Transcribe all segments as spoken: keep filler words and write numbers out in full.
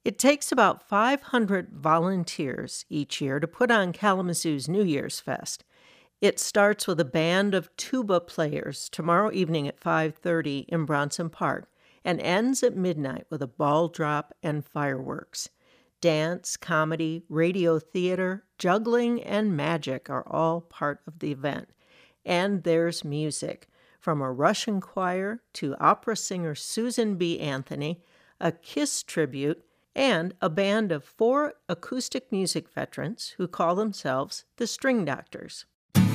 It takes about five hundred volunteers each year to put on Kalamazoo's New Year's Fest. It starts with a band of tuba players tomorrow evening at five thirty in Bronson Park and ends at midnight with a ball drop and fireworks. Dance, comedy, radio theater, juggling, and magic are all part of the event. And there's music, from a Russian choir to opera singer Susan B. Anthony, a Kiss tribute, and a band of four acoustic music veterans who call themselves the String Doctors.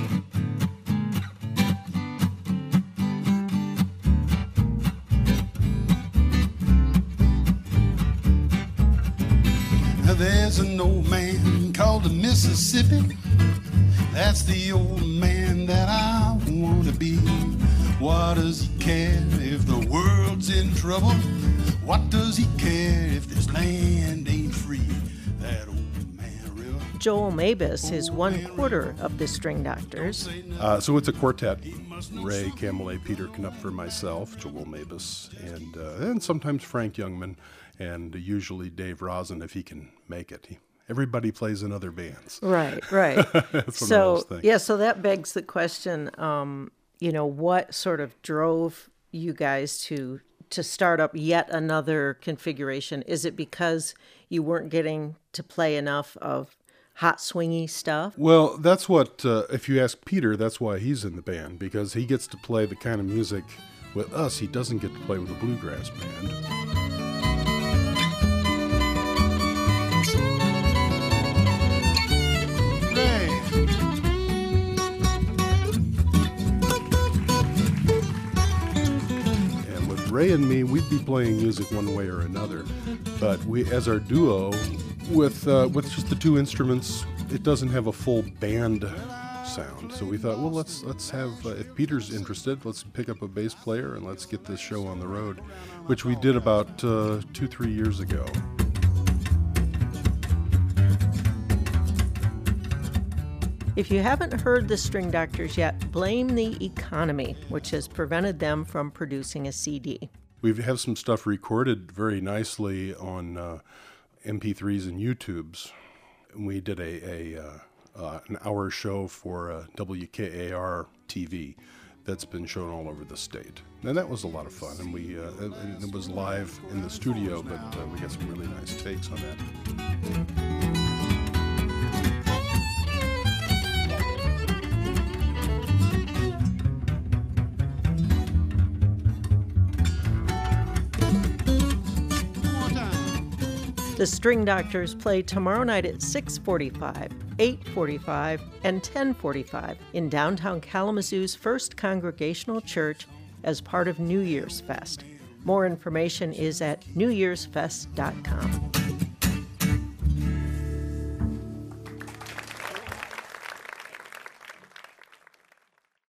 There's an old man called the Mississippi. That's the old man that I want to be. What does he care if the world's in trouble? What does he care if this land ain't free? That old man river. Joel Mabus is one quarter of the String Doctors. Uh, so it's a quartet. Ray Camelot, Peter Knupfer, myself, Joel Mabus, and uh, and sometimes Frank Youngman, and usually Dave Rosen if he can make it. He, everybody plays in other bands. Right, right. That's so one of those things. Yeah, so that begs the question. Um, you know, what sort of drove you guys to to start up yet another configuration? Is it because you weren't getting to play enough of hot swingy stuff? Well, that's what, uh, if you ask Peter, that's why he's in the band, because he gets to play the kind of music with us he doesn't get to play with a bluegrass band. And with Ray and me, we'd be playing music one way or another, but we, as our duo, With uh, with just the two instruments, it doesn't have a full band sound. So we thought, well, let's let's have, uh, if Peter's interested, let's pick up a bass player and let's get this show on the road, which we did about uh, two, three years ago. If you haven't heard the String Doctors yet, blame the economy, which has prevented them from producing a C D. We have some stuff recorded very nicely on uh, M P threes and YouTubes. We did a, a uh, uh, an hour show for uh, W K A R T V that's been shown all over the state, and that was a lot of fun. And we uh, it, it was live in the studio, but uh, we got some really nice takes on that. The String Doctors play tomorrow night at six forty-five, eight forty-five, and ten forty-five in downtown Kalamazoo's First Congregational Church as part of New Year's Fest. More information is at new years fest dot com.